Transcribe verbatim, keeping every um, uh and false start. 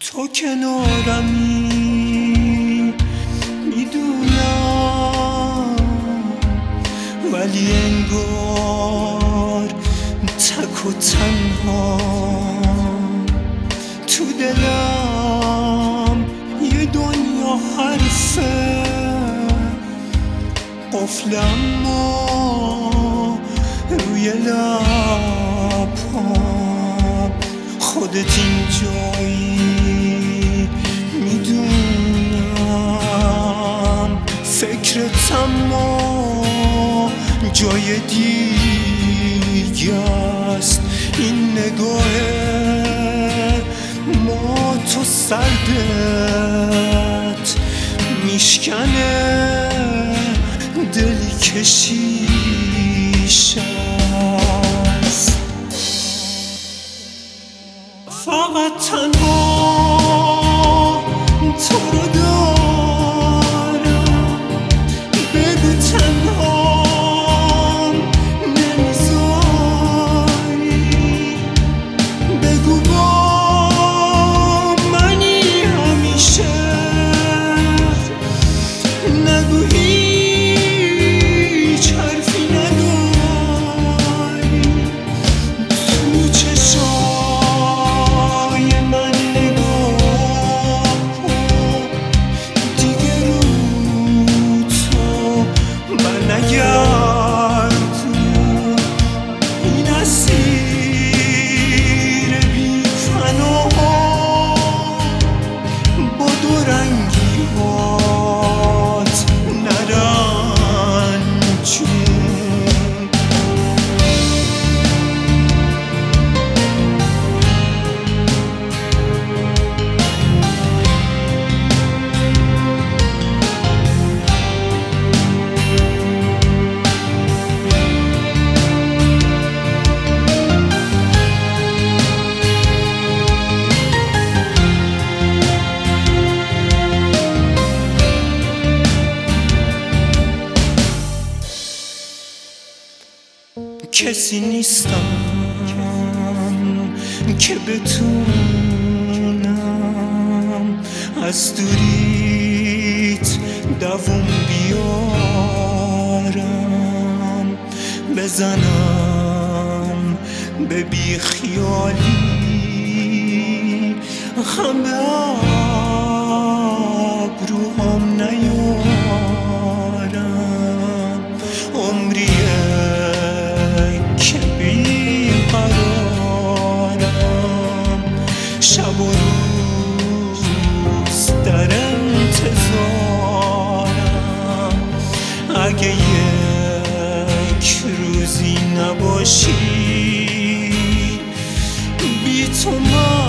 تو کنارمی میدونم، ولی انگار تک و تنها تو دلم یه دنیا حرفه قفل، اما روی لبام خودت اینجایی میدونم. فکرت اما جای دیگه است. این نگاه ما تو سردت میشکنه دلی که شیشه است. فقط تنها تو رو دارم، بگو تنها نمیذاری، بگو با منی همیشه، نگو هیچ حرفی نداری. تو چشای من نگاه کن، دیگه رو تو برنگردون. این اسیر بی فنا با دو رنگی هات نرنجون. کسی نیستم که بتونم از دوریت دووم بیارم، بزنم به بی خیالی همه ابروهام نیارم. عمریه که بیقرارم، شب و روز در انتظارم. اگه یک روزی نباشی بی تو من